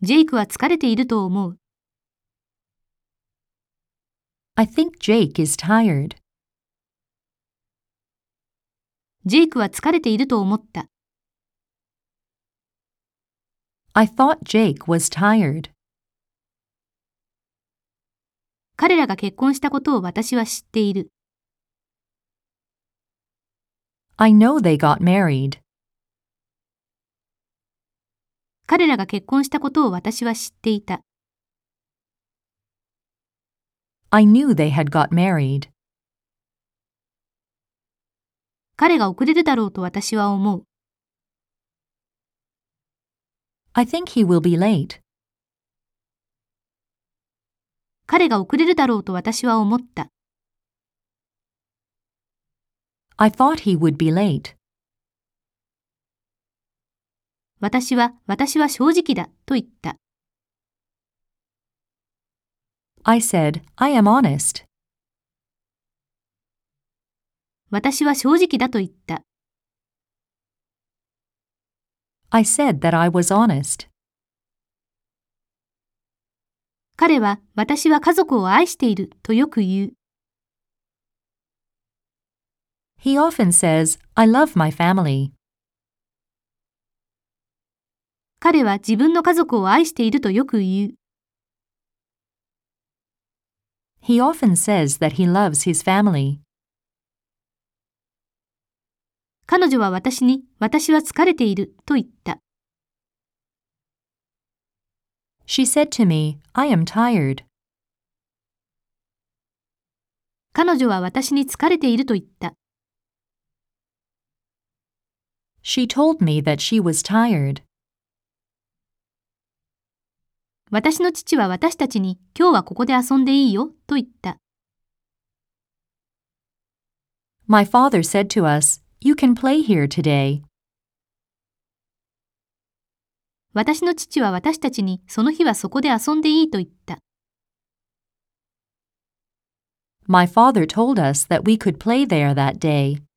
ジェイクは疲れていると思う。 I think Jake is tired. ジェイクは疲れていると思った。 I thought Jake was tired. 彼らが結婚したことを私は知っている。 I know they got married. 彼らが結婚したことを私は知っていた。 I knew they had got married. 彼が遅れるだろうと私は思う。 I think he will be late. 彼が遅れるだろうと私は思った。 I thought he would be late. 私は正直だと言った。 I said, I am honest. 私は正直だと言った。 I said that I was honest. 彼は私は家族を愛しているとよく言う。 He often says, I love my family. 彼は自分の家族を愛しているとよく言う。 He often says that he loves his family. 彼女は私に私は疲れていると言った。 She said to me, I am tired. 彼女は私に疲れていると言った。 She told me that she was tired. 私の父は私たちに今日はここで遊んでいいよと言った。 My father said to us, You can play here today. 私の父は私たちにその日はそこで遊んでいいと言った。 My father told us that we could play there that day.